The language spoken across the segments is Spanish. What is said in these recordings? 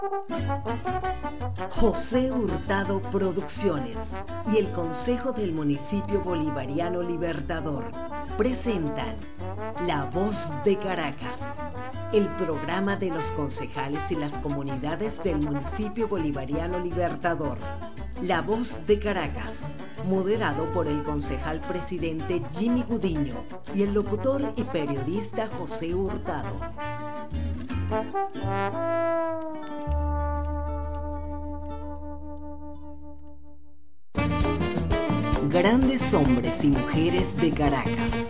José Hurtado Producciones y el Consejo del Municipio Bolivariano Libertador presentan La Voz de Caracas, el programa de los concejales y las comunidades del Municipio Bolivariano Libertador. La Voz de Caracas, moderado por el concejal presidente Jimmy Gudiño y el locutor y periodista José Hurtado. Grandes hombres y mujeres de Caracas.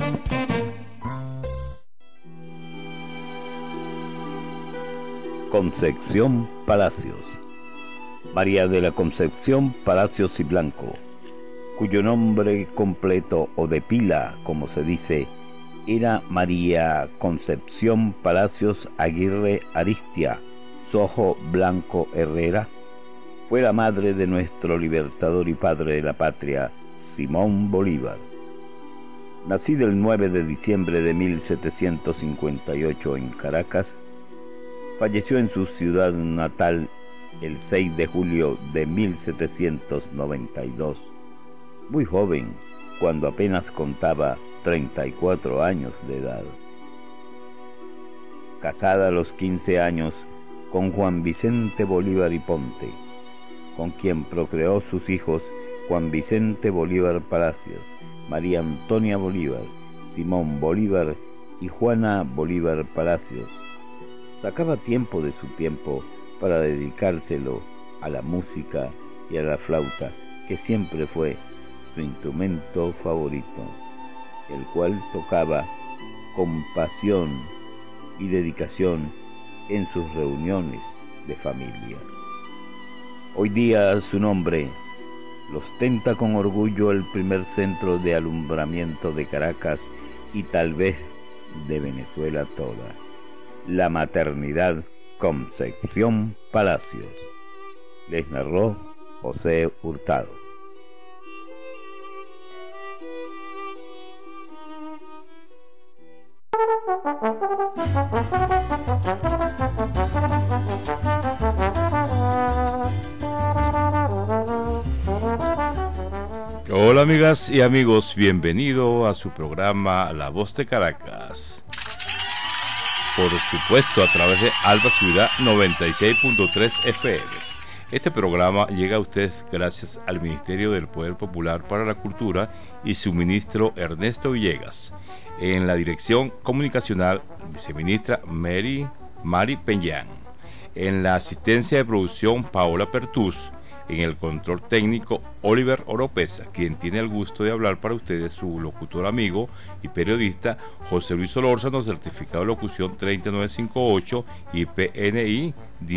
Concepción Palacios. María de la Concepción Palacios y Blanco, cuyo nombre completo o de pila, como se dice, era María Concepción Palacios Aguirre Aristia Sojo Blanco Herrera, fue la madre de nuestro libertador y padre de la patria, Simón Bolívar. Nacida el 9 de diciembre de 1758 en Caracas, falleció en su ciudad natal el 6 de julio de 1792, muy joven, cuando apenas contaba 34 años de edad. Casada a los 15 años con Juan Vicente Bolívar y Ponte, con quien procreó sus hijos Juan Vicente Bolívar Palacios, María Antonia Bolívar, Simón Bolívar y Juana Bolívar Palacios. Sacaba tiempo de su tiempo para dedicárselo a la música y a la flauta, que siempre fue su instrumento favorito, el cual tocaba con pasión y dedicación en sus reuniones de familia. Hoy día su nombre lo ostenta con orgullo el primer centro de alumbramiento de Caracas y tal vez de Venezuela toda, la maternidad Concepción Palacios. Les narró José Hurtado. Hola amigas y amigos, bienvenido a su programa La Voz de Caracas. Por supuesto a través de Alba Ciudad 96.3 FM. Este programa llega a ustedes gracias al Ministerio del Poder Popular para la Cultura y su ministro Ernesto Villegas. En la dirección comunicacional, viceministra Mari Peñán. En la asistencia de producción, Paola Pertús. En el control técnico, Oliver Oropesa, quien tiene el gusto de hablar para ustedes, su locutor amigo y periodista José Luis Solórzano, certificado de locución 3958 y PNI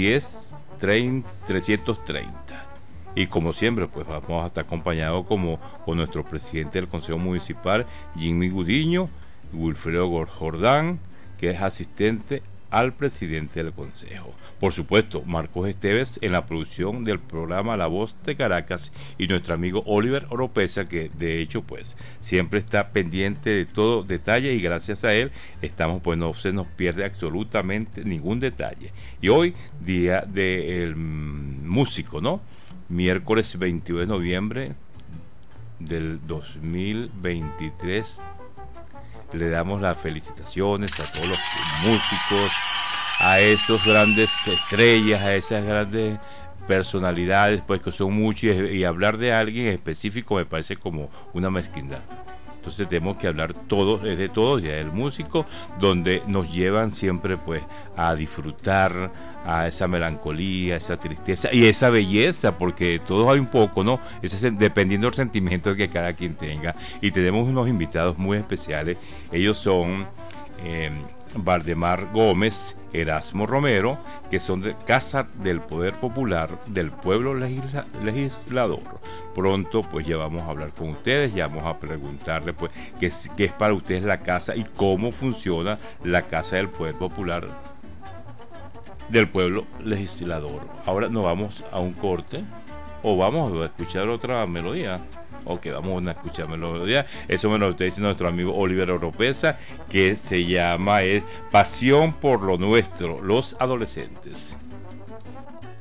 10330. Y como siempre, pues vamos a estar acompañados con nuestro presidente del Consejo Municipal, Jimmy Gudiño, Wilfredo Jordán, que es asistente al presidente del Consejo. Por supuesto, Marcos Esteves en la producción del programa La Voz de Caracas y nuestro amigo Oliver Oropesa, que de hecho pues siempre está pendiente de todo detalle y gracias a él estamos, pues no se nos pierde absolutamente ningún detalle. Y hoy, día del músico, ¿no? Miércoles 22 de noviembre del 2023. Le damos las felicitaciones a todos los músicos, a esos grandes estrellas, a esas grandes personalidades, pues que son muchos, y hablar de alguien específico me parece como una mezquindad. Entonces tenemos que hablar de todos, ya del músico, donde nos llevan siempre pues a disfrutar a esa melancolía, esa tristeza y esa belleza, porque todos hay un poco, ¿no? Dependiendo del sentimiento que cada quien tenga. Y tenemos unos invitados muy especiales. Ellos son Valdemar Gómez, Erasmo Romero, que son de Casa del Poder Popular del Pueblo Legislador. Pronto pues ya vamos a hablar con ustedes, ya vamos a preguntarle pues qué es para ustedes la casa y cómo funciona la Casa del Poder Popular del Pueblo Legislador. Ahora nos vamos a un corte o vamos a escuchar otra melodía. Ok, vamos a escuchar melodía. Eso me lo está diciendo nuestro amigo Oliver Oropesa, que se llama Pasión por lo Nuestro, los adolescentes.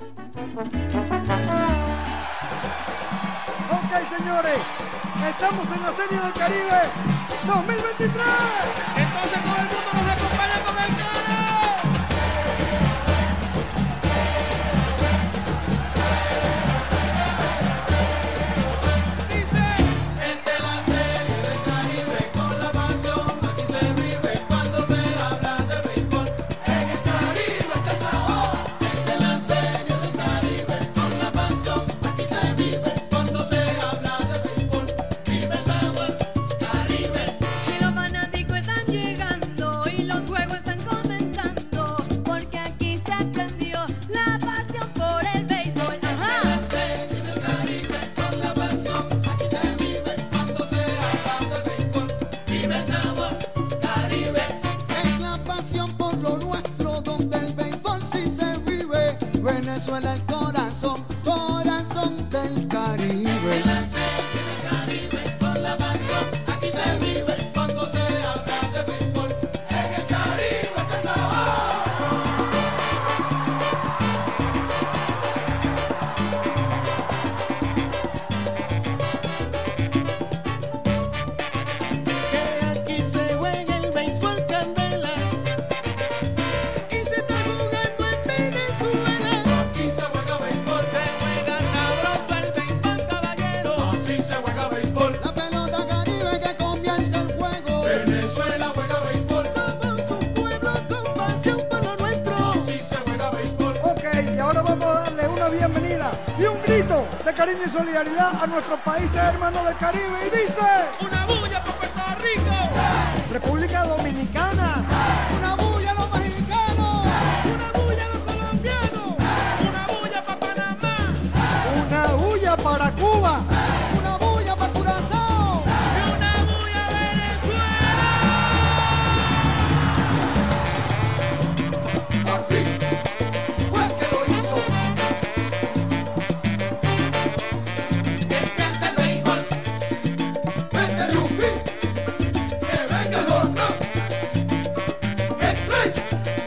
Ok, señores, estamos en la Serie del Caribe 2023. Entonces todo el mundo nos acompaña con el coro. Venezuela, el corazón, corazón del Caribe. En la serie del Caribe, con la pasión, aquí se vive. Cuando se habla de béisbol, en el Caribe está el sabor. Que aquí se juega el béisbol candela. Y se está jugando en Venezuela. La pelota Caribe que comienza el juego. Venezuela juega béisbol. Somos un pueblo con pasión por lo nuestro. Así se juega béisbol. Ok, y ahora vamos a darle una bienvenida y un grito de cariño y solidaridad a nuestros países hermanos del Caribe. Y dice: Una bulla para Puerto Rico. República Dominicana. Una bulla a los mexicanos. Una bulla a los colombianos. Una bulla para Panamá. Una bulla para Cuba. Una bulla para Curazao. Y una bulla a Venezuela. Por fin fue el que lo hizo. Empieza el béisbol. Métele un beat. Que venga el otro. Strike.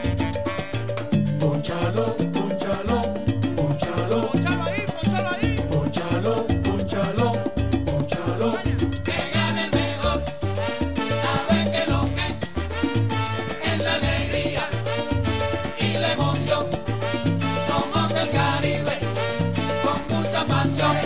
Ponchalo, ponchalo, ponchalo. Ponchalo ahí, ponchalo ahí. Ponchalo, ponchalo, ponchalo. Que gane el mejor. Sabe que lo que es la alegría y la emoción. Somos el Caribe con mucha pasión.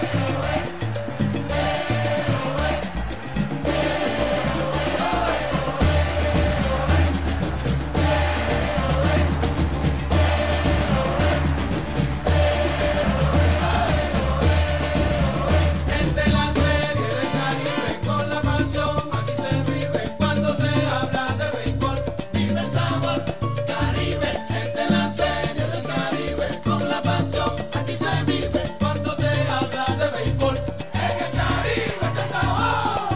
Desde la serie del Caribe con la pasión, aquí se vive. Cuando se habla de béisbol, vive el sabor Caribe. Desde la serie del Caribe con la pasión, aquí se vive. Cuando se habla de béisbol, en el Caribe está el sabor.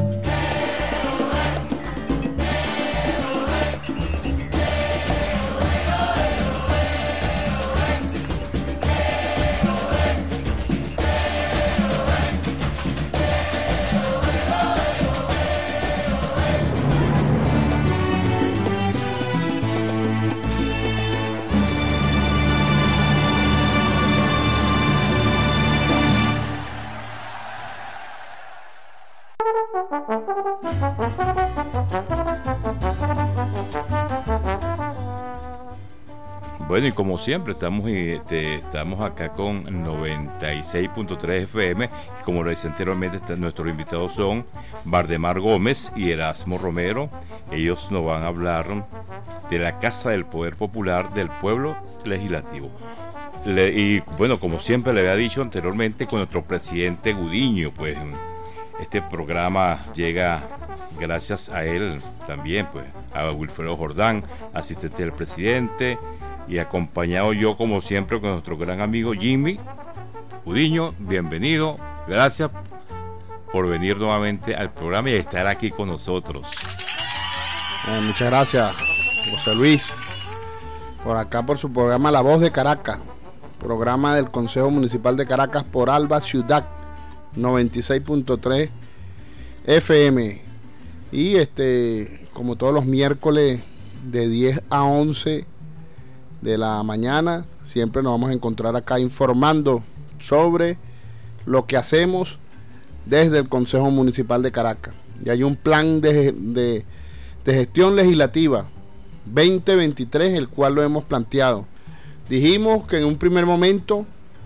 Bueno, y como siempre estamos acá con 96.3 FM, y como lo decía anteriormente, nuestros invitados son Valdemar Gómez y Erasmo Romero. Ellos nos van a hablar de la Casa del Poder Popular del Pueblo Legislativo. Y bueno, como siempre le había dicho anteriormente, con nuestro presidente Gudiño, pues este programa llega gracias a él también, pues a Wilfredo Jordán, asistente del presidente, y acompañado yo como siempre con nuestro gran amigo Jimmy Gudiño. Bienvenido, gracias por venir nuevamente al programa y estar aquí con nosotros. Muchas gracias, José Luis, por acá por su programa La Voz de Caracas, programa del Consejo Municipal de Caracas por Alba Ciudad, 96.3 FM. Y como todos los miércoles de 10 a 11 de la mañana. Siempre nos vamos a encontrar acá informando sobre lo que hacemos desde el Consejo Municipal de Caracas. Y hay un plan de gestión legislativa 2023, el cual lo hemos planteado. Dijimos que en un primer momento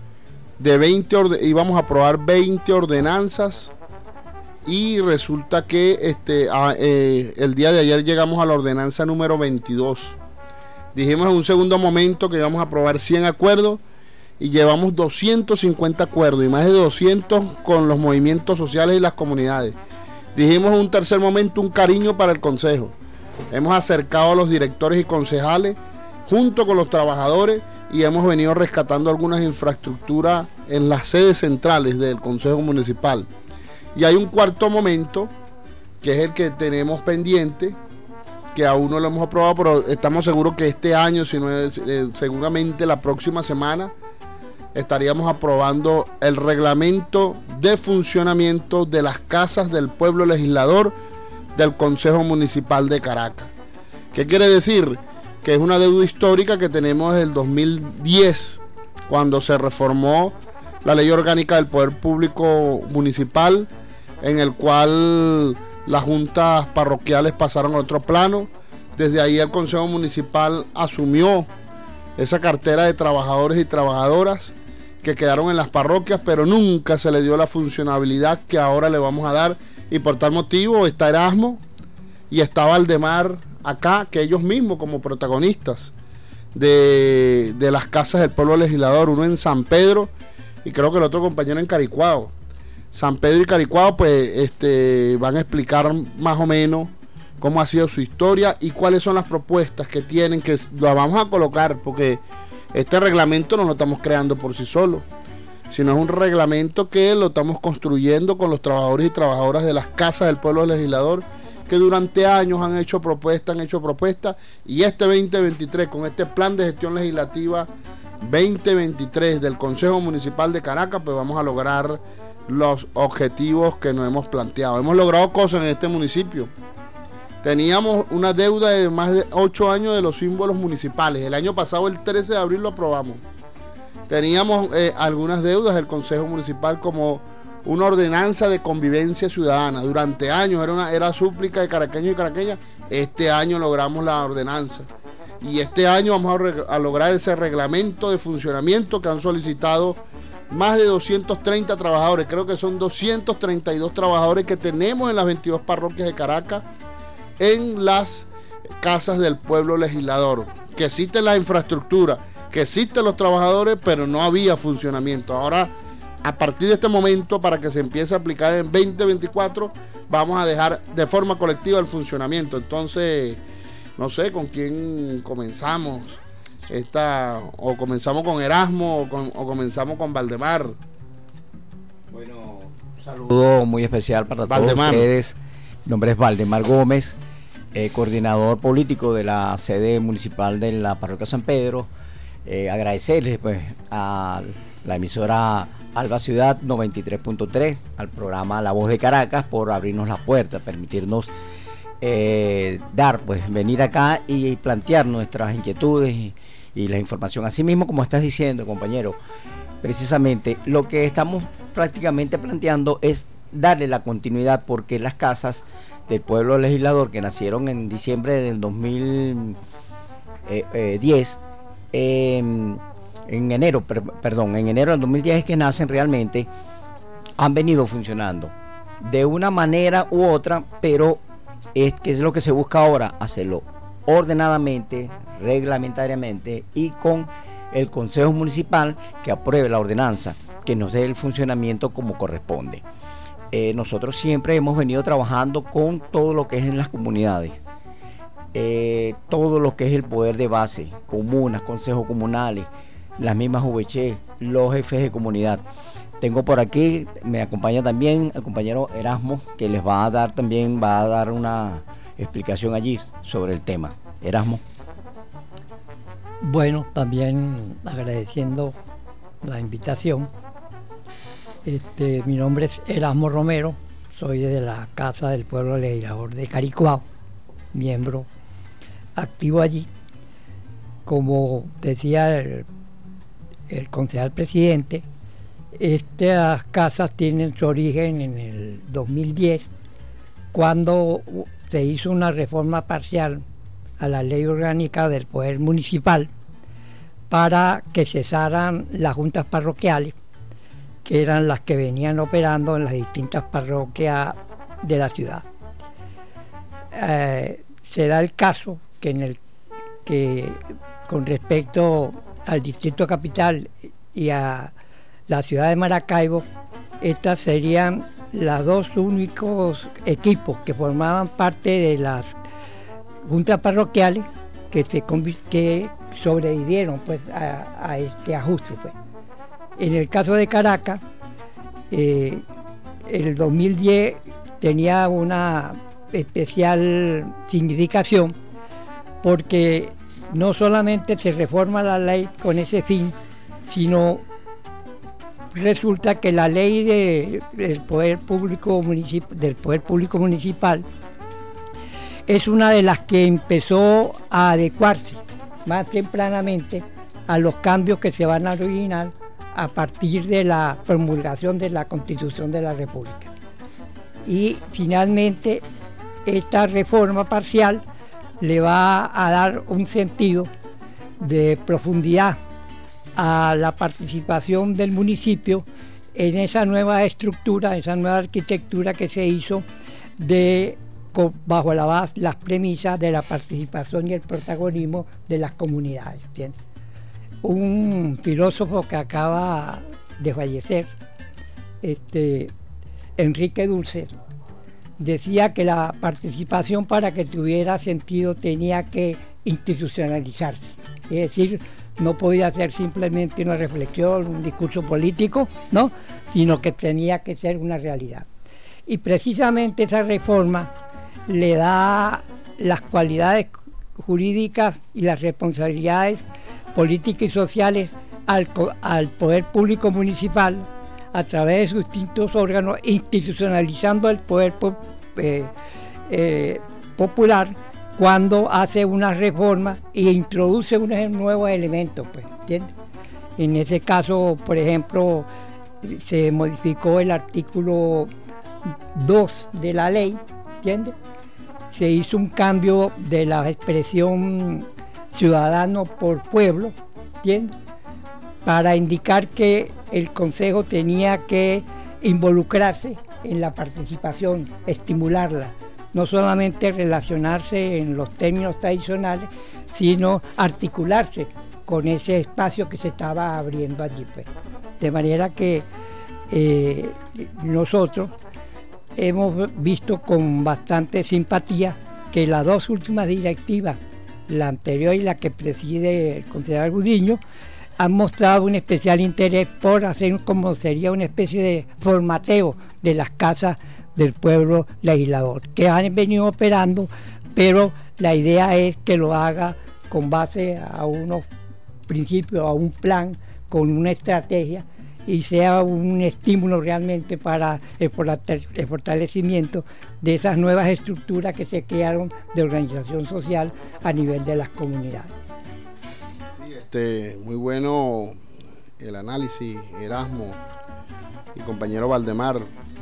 íbamos a aprobar 20 ordenanzas, y resulta que el día de ayer llegamos a la ordenanza número 22. Dijimos en un segundo momento que íbamos a aprobar 100 acuerdos, y llevamos 250 acuerdos y más de 200 con los movimientos sociales y las comunidades. Dijimos en un tercer momento un cariño para el Consejo. Hemos acercado a los directores y concejales junto con los trabajadores, y hemos venido rescatando algunas infraestructuras en las sedes centrales del Consejo Municipal. Y hay un cuarto momento, que es el que tenemos pendiente, que aún no lo hemos aprobado, pero estamos seguros que este año, si no es, seguramente la próxima semana, estaríamos aprobando el reglamento de funcionamiento de las casas del pueblo legislador del Consejo Municipal de Caracas. ¿Qué quiere decir? Que es una deuda histórica que tenemos desde el 2010, cuando se reformó la Ley Orgánica del Poder Público Municipal, en el cual las juntas parroquiales pasaron a otro plano. Desde ahí el Consejo Municipal asumió esa cartera de trabajadores y trabajadoras que quedaron en las parroquias, pero nunca se le dio la funcionabilidad que ahora le vamos a dar, y por tal motivo está Erasmo y está Valdemar acá, que ellos mismos como protagonistas de las casas del pueblo legislador, uno en San Pedro y creo que el otro compañero en Caricuao. San Pedro y Caricuao pues van a explicar más o menos cómo ha sido su historia y cuáles son las propuestas que tienen, que las vamos a colocar, porque este reglamento no lo estamos creando por sí solo, sino es un reglamento que lo estamos construyendo con los trabajadores y trabajadoras de las casas del pueblo legislador, que durante años han hecho propuestas, y este 2023, con este plan de gestión legislativa 2023 del Consejo Municipal de Caracas, pues vamos a lograr los objetivos que nos hemos planteado. Hemos logrado cosas en este municipio. Teníamos una deuda de más de 8 años de los símbolos municipales. El año pasado, el 13 de abril, lo aprobamos. Teníamos algunas deudas del Consejo Municipal, como una ordenanza de convivencia ciudadana. Durante años era súplica de caraqueños y caraqueñas. Este año logramos la ordenanza. Y este año vamos a lograr ese reglamento de funcionamiento que han solicitado más de 230 trabajadores. Creo que son 232 trabajadores que tenemos en las 22 parroquias de Caracas, en las casas del pueblo legislador. Que existe la infraestructura, que existen los trabajadores, pero no había funcionamiento. Ahora, a partir de este momento, para que se empiece a aplicar en 2024, vamos a dejar de forma colectiva el funcionamiento. Entonces, no sé con quién comenzamos. O comenzamos con Erasmo o comenzamos con Valdemar. Bueno, un saludo muy especial para todos ustedes. Mi nombre es Valdemar Gómez, coordinador político de la sede municipal de la parroquia San Pedro. Agradecerles pues a la emisora Alba Ciudad 93.3, al programa La Voz de Caracas, por abrirnos las puertas, permitirnos venir acá y plantear nuestras inquietudes y la información. Así mismo, como estás diciendo, compañero, precisamente lo que estamos prácticamente planteando es darle la continuidad, porque las casas del pueblo legislador, que nacieron en diciembre del 2010, en enero del 2010 es que nacen realmente, han venido funcionando de una manera u otra, pero es lo que se busca ahora, hacerlo ordenadamente, reglamentariamente, y con el Consejo Municipal que apruebe la ordenanza, que nos dé el funcionamiento como corresponde. Nosotros siempre hemos venido trabajando con todo lo que es en las comunidades, todo lo que es el poder de base, comunas, consejos comunales, las mismas VC, los jefes de comunidad. Tengo por aquí, me acompaña también el compañero Erasmo, que les va a dar una explicación allí sobre el tema. Erasmo. Bueno, también agradeciendo la invitación. Mi nombre es Erasmo Romero, soy de la Casa del Pueblo Legislador de Caricuao, miembro activo allí. como decía el concejal presidente, estas casas tienen su origen en el 2010, cuando se hizo una reforma parcial a la ley orgánica del poder municipal para que cesaran las juntas parroquiales, que eran las que venían operando en las distintas parroquias de la ciudad. Se da el caso que con respecto al Distrito Capital y a la ciudad de Maracaibo, estas serían los dos únicos equipos que formaban parte de las juntas parroquiales que sobrevivieron pues a este ajuste pues. En el caso de Caracas, el 2010 tenía una especial significación porque no solamente se reforma la ley con ese fin, sino resulta que la ley del poder público municipal es una de las que empezó a adecuarse más tempranamente a los cambios que se van a originar a partir de la promulgación de la Constitución de la República. Y finalmente esta reforma parcial le va a dar un sentido de profundidad a la participación del municipio en esa nueva estructura, esa nueva arquitectura que se hizo bajo las premisas de la participación y el protagonismo de las comunidades, ¿entiendes? Un filósofo que acaba de fallecer, Enrique Dulce, decía que la participación, para que tuviera sentido, tenía que institucionalizarse, es decir, no podía ser simplemente una reflexión, un discurso político, ¿no?, sino que tenía que ser una realidad. Y precisamente esa reforma le da las cualidades jurídicas y las responsabilidades políticas y sociales al poder público municipal a través de sus distintos órganos, institucionalizando el poder popular cuando hace una reforma e introduce unos nuevos elementos, pues, ¿entiendes? En ese caso, por ejemplo, se modificó el artículo 2 de la ley, ¿entiendes? Se hizo un cambio de la expresión ciudadano por pueblo, ¿entiendes?, para indicar que el Consejo tenía que involucrarse en la participación, estimularla, no solamente relacionarse en los términos tradicionales, sino articularse con ese espacio que se estaba abriendo allí, pues. De manera que nosotros hemos visto con bastante simpatía que las dos últimas directivas, la anterior y la que preside el concejal Gudiño, han mostrado un especial interés por hacer como sería una especie de formateo de las casas del pueblo legislador, que han venido operando, pero la idea es que lo haga con base a unos principios, a un plan, con una estrategia, y sea un estímulo realmente para el fortalecimiento de esas nuevas estructuras que se crearon de organización social a nivel de las comunidades. Muy bueno el análisis, Erasmo y compañero Valdemar.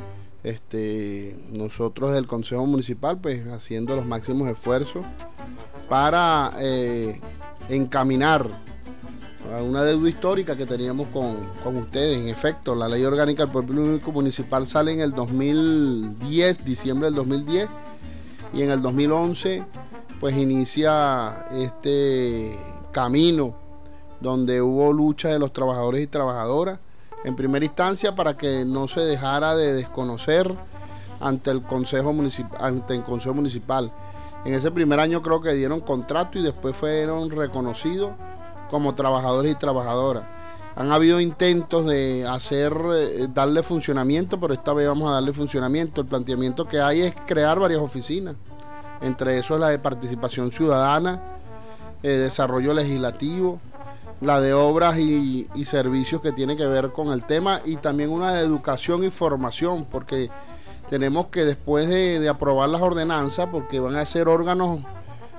Nosotros del Consejo Municipal, pues, haciendo los máximos esfuerzos para encaminar a una deuda histórica que teníamos con ustedes. En efecto, la Ley Orgánica del Poder Público Municipal sale en el 2010, diciembre del 2010, y en el 2011 pues inicia este camino donde hubo lucha de los trabajadores y trabajadoras, en primera instancia para que no se dejara de desconocer ante el Consejo Municipal. En ese primer año creo que dieron contrato y después fueron reconocidos como trabajadores y trabajadoras. Han habido intentos de darle funcionamiento, pero esta vez vamos a darle funcionamiento. El planteamiento que hay es crear varias oficinas, entre eso la de participación ciudadana, desarrollo legislativo, la de obras y servicios que tiene que ver con el tema, y también una de educación y formación, porque tenemos que, después de aprobar las ordenanzas, porque van a ser órganos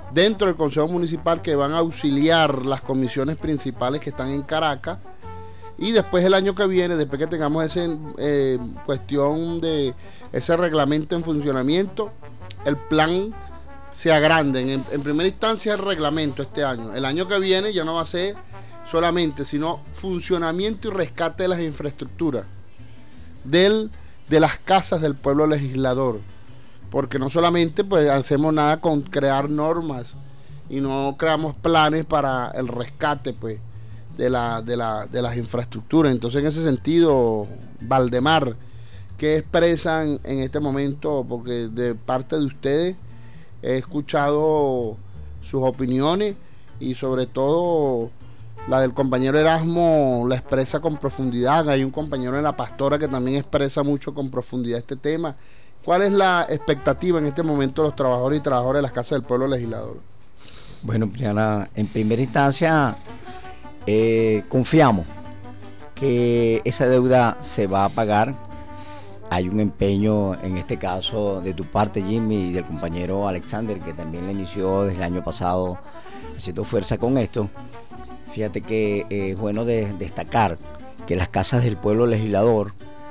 dentro del Consejo Municipal que van a auxiliar las comisiones principales que están en Caracas. Y después el año que viene, después que tengamos ese cuestión de ese reglamento en funcionamiento, el plan se agrande. En primera instancia el reglamento este año. El año que viene ya no va a ser solamente, sino funcionamiento y rescate de las infraestructuras de las casas del pueblo legislador. Porque no solamente pues hacemos nada con crear normas y no creamos planes para el rescate pues de las infraestructuras. Entonces, en ese sentido, Valdemar, ¿qué expresan en este momento? Porque de parte de ustedes he escuchado sus opiniones y sobre todo la del compañero Erasmo la expresa con profundidad. Hay un compañero en La Pastora que también expresa mucho con profundidad este tema. ¿Cuál es la expectativa en este momento de los trabajadores y trabajadoras de las casas del pueblo legislador? Bueno, en primera instancia confiamos que esa deuda se va a pagar. Hay un empeño en este caso de tu parte, Jimmy, y del compañero Alexander, que también le inició desde el año pasado haciendo fuerza con esto. Fíjate que es bueno destacar que las casas del pueblo legislador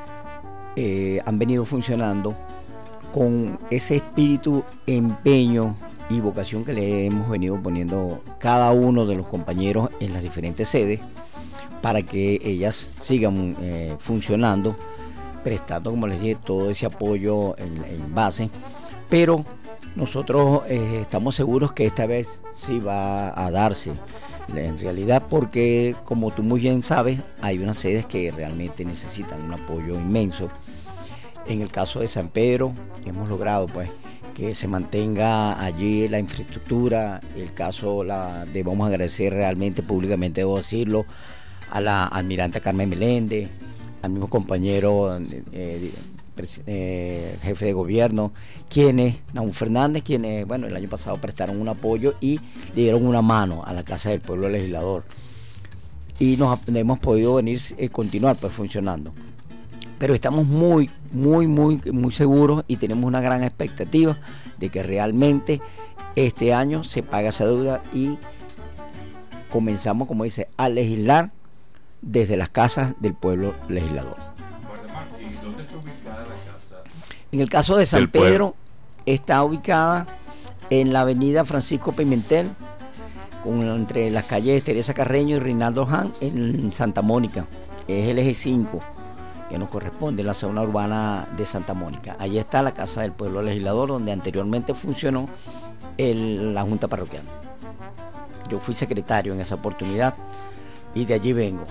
han venido funcionando con ese espíritu, empeño y vocación que le hemos venido poniendo cada uno de los compañeros en las diferentes sedes para que ellas sigan funcionando, prestando, como les dije, todo ese apoyo en base. Pero nosotros estamos seguros que esta vez sí va a darse en realidad, porque como tú muy bien sabes, hay unas sedes que realmente necesitan un apoyo inmenso. En el caso de San Pedro hemos logrado pues que se mantenga allí la infraestructura. El caso debemos agradecer realmente públicamente, debo decirlo, a la almirante Carmen Meléndez, al mismo compañero jefe de gobierno, Naúm Fernández, quienes bueno, el año pasado prestaron un apoyo y le dieron una mano a la Casa del Pueblo Legislador, y nos hemos podido continuar pues funcionando. Pero estamos muy seguros y tenemos una gran expectativa de que realmente este año se paga esa deuda y comenzamos, como dice, a legislar desde las casas del pueblo legislador. ¿Y dónde está ubicada la casa? En el caso de San Pedro, está ubicada en la avenida Francisco Pimentel, entre las calles Teresa Carreño y Reinaldo Jan, en Santa Mónica. Es el eje 5 que nos corresponde en la zona urbana de Santa Mónica. Allí está la Casa del Pueblo Legislador, donde anteriormente funcionó la Junta Parroquial. Yo fui secretario en esa oportunidad y de allí vengo,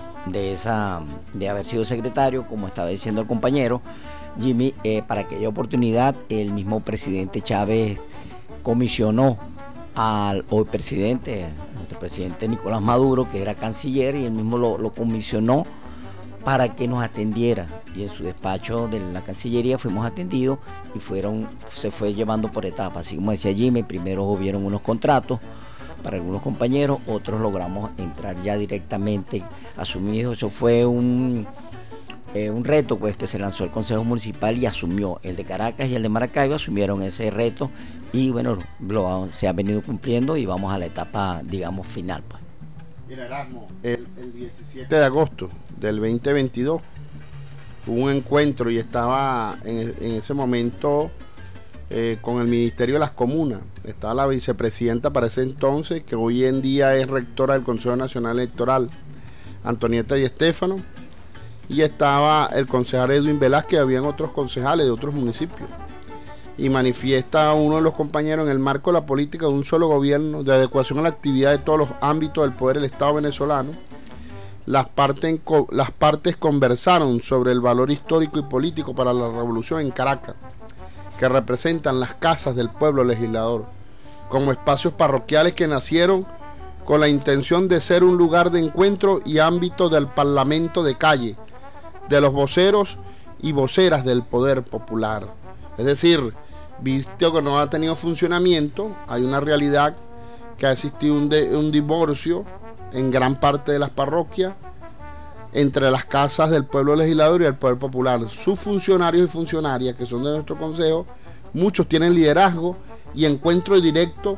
de haber sido secretario, como estaba diciendo el compañero Jimmy. Para aquella oportunidad el mismo presidente Chávez comisionó al hoy presidente, nuestro presidente Nicolás Maduro, que era canciller, y él mismo lo comisionó para que nos atendiera, y en su despacho de la Cancillería fuimos atendidos y se fue llevando por etapas. Así como decía Jimmy, primero hubieron unos contratos para algunos compañeros, otros logramos entrar ya directamente asumidos. Eso fue un reto pues que se lanzó el Consejo Municipal y asumió. El de Caracas y el de Maracaibo asumieron ese reto y bueno, se ha venido cumpliendo y vamos a la etapa, digamos, final pues. Mira, Erasmo, el 17 de agosto del 2022 hubo un encuentro y estaba en ese momento con el Ministerio de las Comunas. Estaba la vicepresidenta para ese entonces, que hoy en día es rectora del Consejo Nacional Electoral, Antonieta Di Stéfano, y estaba el concejal Edwin Velázquez. Habían otros concejales de otros municipios, y manifiesta uno de los compañeros: en el marco de la política de un solo gobierno, de adecuación a la actividad de todos los ámbitos del poder del Estado venezolano, las partes conversaron sobre el valor histórico y político para la revolución en Caracas, que representan las casas del pueblo legislador, como espacios parroquiales que nacieron con la intención de ser un lugar de encuentro y ámbito del parlamento de calle, de los voceros y voceras del poder popular. Es decir, visto que no ha tenido funcionamiento, hay una realidad que ha existido un divorcio en gran parte de las parroquias entre las casas del pueblo legislador y el poder popular. Sus funcionarios y funcionarias, que son de nuestro consejo, muchos tienen liderazgo y encuentro directo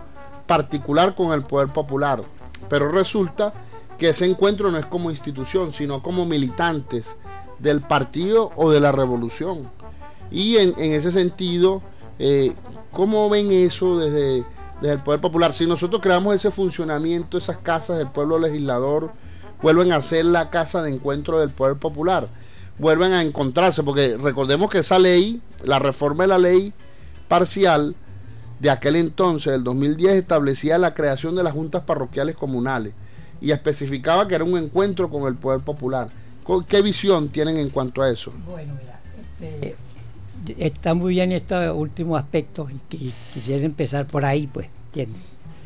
particular con el poder popular. Pero resulta que ese encuentro no es como institución, sino como militantes del partido o de la revolución. Y en ese sentido, ¿cómo ven eso desde el poder popular? Si nosotros creamos ese funcionamiento, esas casas del pueblo legislador vuelven a ser la casa de encuentro del poder popular, vuelven a encontrarse, porque recordemos que esa ley, la reforma de la ley parcial de aquel entonces, del 2010, establecía la creación de las juntas parroquiales comunales y especificaba que era un encuentro con el poder popular. ¿Qué visión tienen en cuanto a eso? Bueno, mira, está muy bien este último aspecto y quisiera empezar por ahí, pues, ¿entiendes?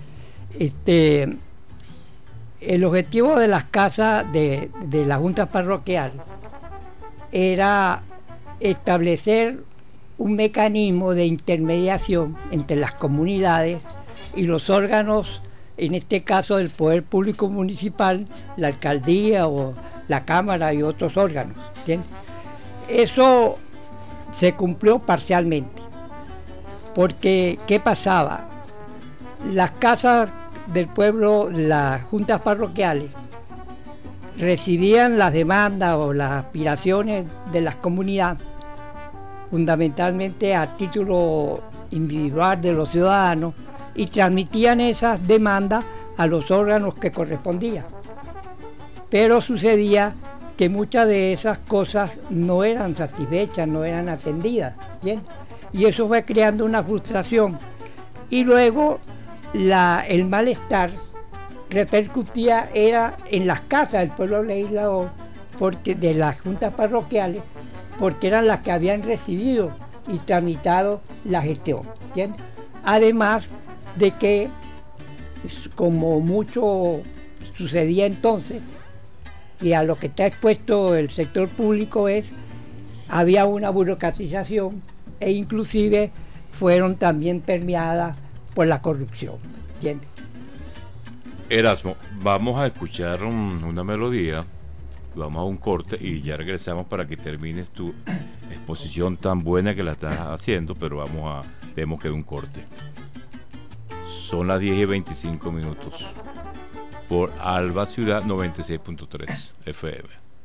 El objetivo de las casas de las juntas parroquiales era establecer un mecanismo de intermediación entre las comunidades y los órganos, en este caso del poder público municipal, la alcaldía o la cámara y otros órganos, ¿entiendes? Eso se cumplió parcialmente, porque ¿qué pasaba? Las casas del pueblo, las juntas parroquiales, recibían las demandas o las aspiraciones de las comunidades, fundamentalmente a título individual de los ciudadanos, y transmitían esas demandas a los órganos que correspondían. Pero sucedía que muchas de esas cosas no eran satisfechas, no eran atendidas, ¿bien? Y eso fue creando una frustración. Y luego el malestar repercutía era en las casas del pueblo legislador, porque de las juntas parroquiales, porque eran las que habían recibido y tramitado la gestión, ¿entiendes? Además de que, como mucho sucedía entonces, y a lo que está expuesto el sector público, había una burocratización e inclusive fueron también permeadas por la corrupción, ¿entiendes? Erasmo, vamos a escuchar una melodía, vamos a un corte y ya regresamos para que termines tu exposición tan buena que la estás haciendo, pero tenemos que ir a un corte. Son las 10:25 por Alba Ciudad 96.3 FM.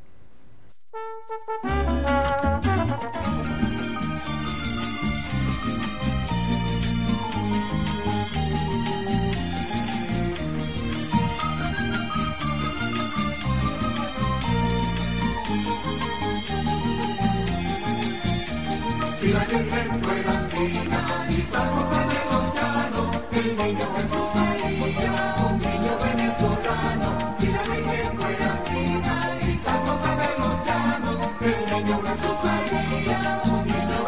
Si la Virgen fuera andina y San José de los Llanos, el niño Jesús sería un niño venezolano. Si la Virgen fuera andina y San José de los Llanos, el niño Jesús sería un niño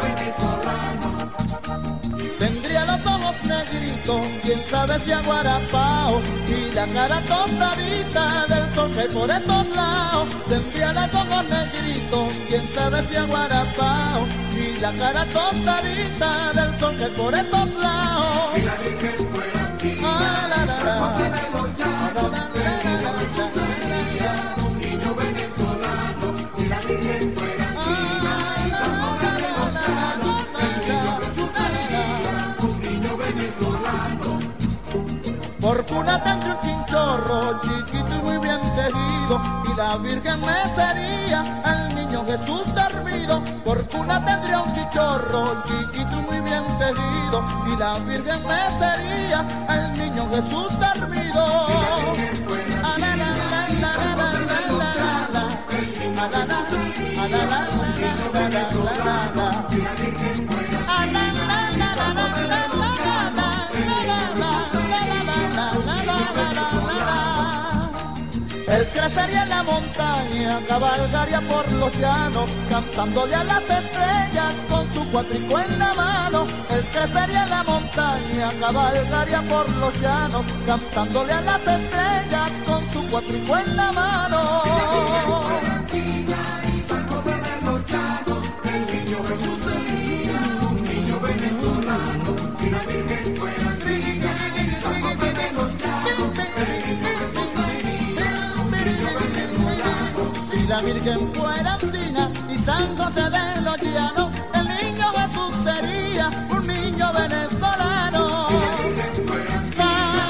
venezolano. Tendría los ojos negritos, quién sabe si aguarapaos, y la cara tostadita del sol que por estos lados. Tendría los ojos negritos, quién sabe si aguarapaos, y la cara tostadita del sol que por estos lados. Si la Virgen fuera andina y San José de los Llanos, el niño Jesús sería un niño venezolano. Si la Virgen fuera andina y San José de los Llanos, el niño Jesús sería un niño venezolano. Por cuna tendría un chinchorro chiquito y muy bien tejido, y la Virgen me sería el niño Jesús dormido. Por cuna tendría un chichorro chiquito y muy bien tejido, y la Virgen me sería el niño Jesús dormido. Si la Virgen fuera andina y San José de los Llanos, el niño Jesús sería un niño venezolano. Si la Virgen fuera andina y San José de los Llanos, el niño Jesús sería un niño venezolano. Él crecería en la montaña, cabalgaría por los llanos, cantándole a las estrellas con su cuatrico en la mano. Él crecería en la montaña, cabalgaría por los llanos, cantándole a las estrellas con su cuatrico en la mano. Si la Virgen fuera andina y San José de los Llanos, el niño Jesús sería un niño venezolano. Si la Virgen fuera andina y San José de los Llanos, el niño Jesús sería un niño venezolano. Si la Virgen fuera andina y San José de los Llanos, el niño Jesús sería un niño venezolano. Si la Virgen fuera andina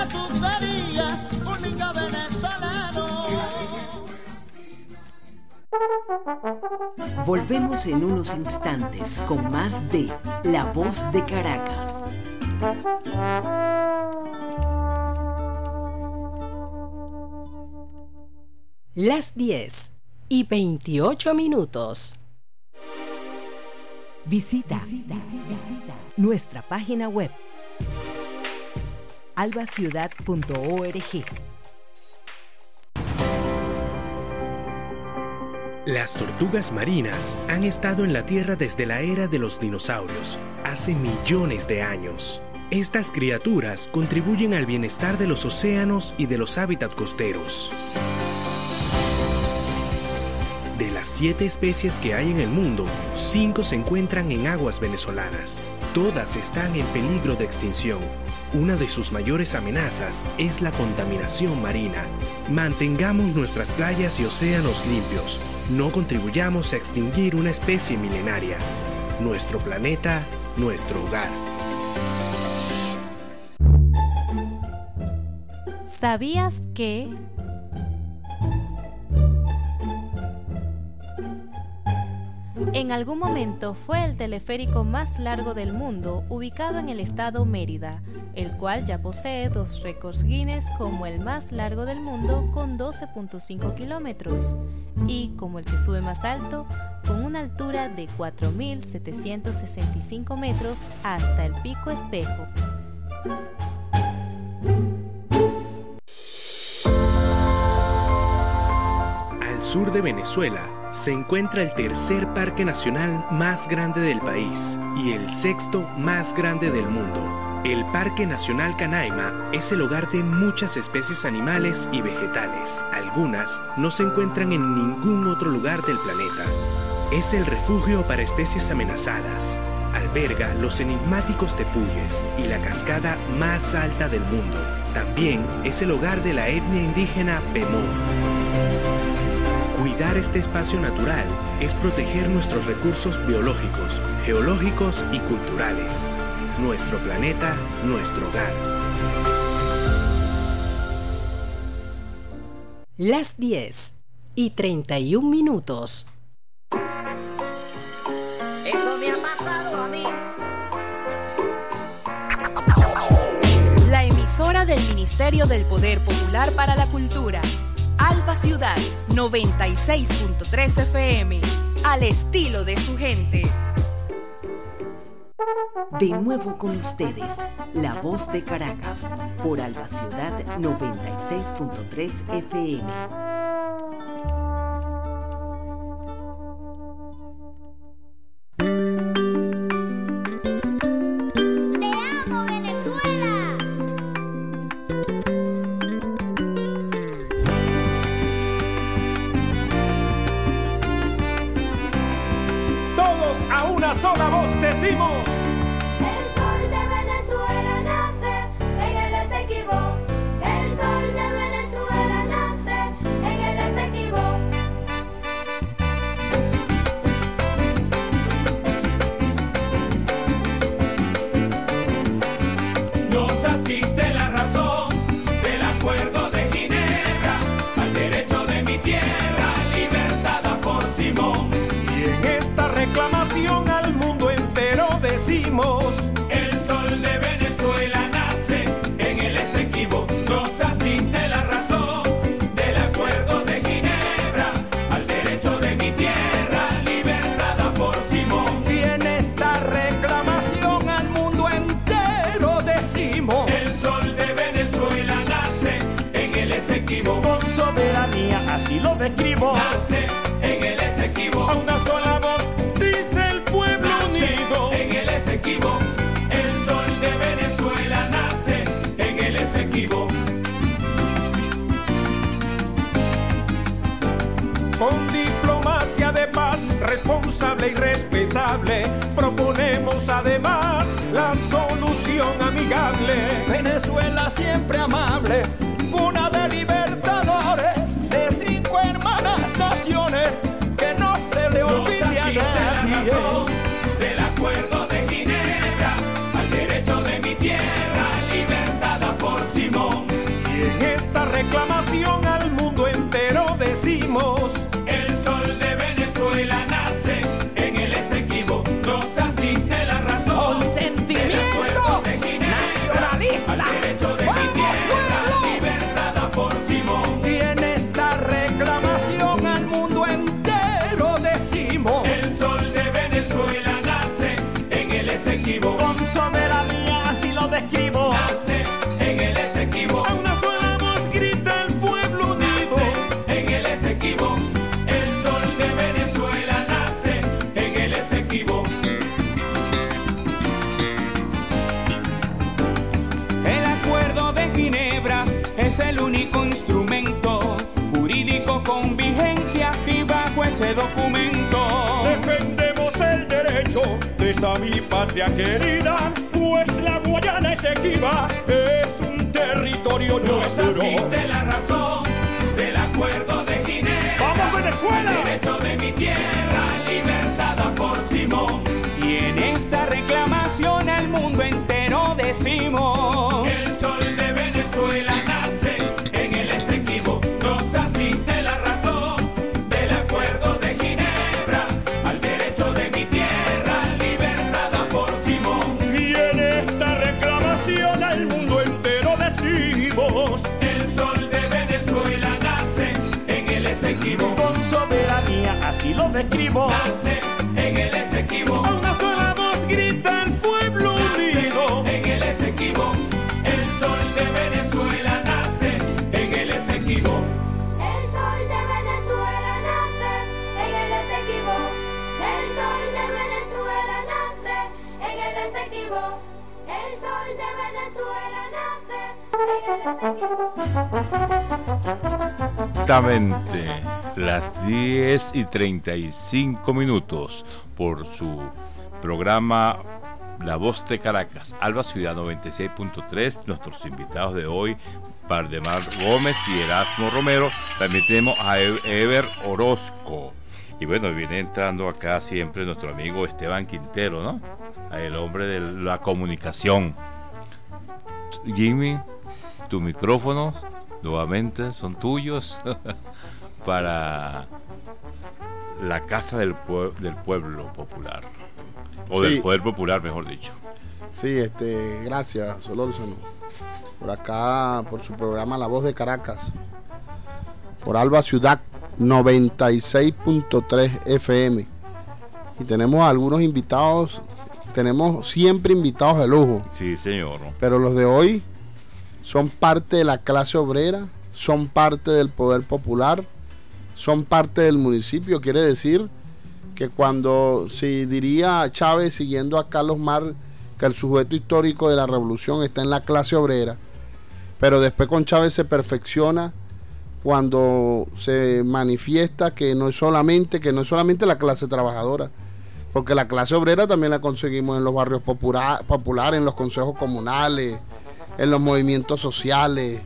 Jesús sería un niño venezolano. Volvemos en unos instantes con más de La Voz de Caracas. Las 10:28. Visita nuestra página web albaciudad.org. Las tortugas marinas han estado en la Tierra desde la era de los dinosaurios, hace millones de años. Estas criaturas contribuyen al bienestar de los océanos y de los hábitats costeros. De las 7 especies que hay en el mundo, 5 se encuentran en aguas venezolanas. Todas están en peligro de extinción. Una de sus mayores amenazas es la contaminación marina. Mantengamos nuestras playas y océanos limpios. No contribuyamos a extinguir una especie milenaria. Nuestro planeta, nuestro hogar. ¿Sabías que? En algún momento fue el teleférico más largo del mundo, ubicado en el estado Mérida, el cual ya posee 2 récords Guinness como el más largo del mundo con 12.5 kilómetros y como el que sube más alto con una altura de 4.765 metros hasta el Pico Espejo. Al sur de Venezuela se encuentra el tercer parque nacional más grande del país y el 6º más grande del mundo. El Parque Nacional Canaima es el hogar de muchas especies animales y vegetales. Algunas no se encuentran en ningún otro lugar del planeta. Es el refugio para especies amenazadas. Alberga los enigmáticos tepuyes y la cascada más alta del mundo. También es el hogar de la etnia indígena Pemón. Cuidar este espacio natural es proteger nuestros recursos biológicos, geológicos y culturales. Nuestro planeta, nuestro hogar. Las 10:31. Eso me ha pasado a mí. La emisora del Ministerio del Poder Popular para la Cultura. Alba Ciudad 96.3 FM, al estilo de su gente. De nuevo con ustedes, La Voz de Caracas, por Alba Ciudad 96.3 FM. Sola voz decimos: el sol de Venezuela nace en el Esequibo. El sol de Venezuela nace en el Esequibo. Nos asiste la razón del acuerdo de Ginebra al derecho de mi tierra, libertada por Simón. Y en esta reclamación al mundo entero decimos: el sol de Venezuela nace en el Esequibo. Nos asiste la razón del acuerdo de Ginebra al derecho de mi tierra, libertada por Simón. Y en esta reclamación al mundo entero decimos: el sol de Venezuela nace en el Esequibo. Con soberanía así lo describo. Nace en el Esequibo. A una sola voz dice el pueblo unido. En el Esequibo. El sol de Venezuela nace en el Esequibo. Con diplomacia de paz, responsable y respetable, proponemos además la solución amigable. Venezuela siempre amable, cuna de libertadores, de 5 hermanas naciones. Esequibo. Con soberanía así lo describo. Nace en el Esequibo. A una sola voz grita el pueblo unido. Nace en el Esequibo. El sol de Venezuela nace en el Esequibo. El Acuerdo de Ginebra es el único instrumento jurídico con vigencia y bajo ese documento defendemos el derecho de esta mi patria querida, pues la Guayana Esequiba es un territorio nuestro. Nos asiste la razón del Acuerdo de Ginebra. ¡Vamos, Venezuela! El derecho de mi tierra, libertada por Simón. Y en esta reclamación al mundo entero decimos: el sol de Venezuela nace en el Esequibo. Nos asiste la razón del Acuerdo de Ginebra, al derecho de mi tierra, libertada por Simón. Y en esta reclamación al mundo entero decimos: el sol de Venezuela nace en el Esequibo. Con soberanía así lo describo. Nace en el Esequibo. A una sola voz grita el pueblo unido. En el Esequibo. El sol de Venezuela nace en el Esequibo. El sol de Venezuela nace en el Esequibo. El sol de Venezuela nace en el Esequibo. El sol de Venezuela nace en el Esequibo. Exactamente las 10:35 por su programa La Voz de Caracas, Alba Ciudad 96.3. Nuestros invitados de hoy, Valdemar Gómez y Erasmo Romero. También tenemos a Ever Orozco. Y bueno, viene entrando acá siempre nuestro amigo Esteban Quintero, ¿no? El hombre de la comunicación. Jimmy, tu micrófono nuevamente son tuyos para la Casa del Pueblo Popular, o Sí. del Poder Popular, mejor dicho. Sí, gracias, Solórzano. Por acá, por su programa La Voz de Caracas. Por Alba Ciudad 96.3 FM. Y tenemos algunos invitados, tenemos siempre invitados de lujo. Sí, señor. Pero los de hoy son parte de la clase obrera, son parte del poder popular, son parte del municipio. Quiere decir que cuando, si diría Chávez, siguiendo a Carlos Marx, que el sujeto histórico de la revolución está en la clase obrera, pero después con Chávez se perfecciona cuando se manifiesta que no es solamente la clase trabajadora, porque la clase obrera también la conseguimos en los barrios populares, en los consejos comunales, en los movimientos sociales,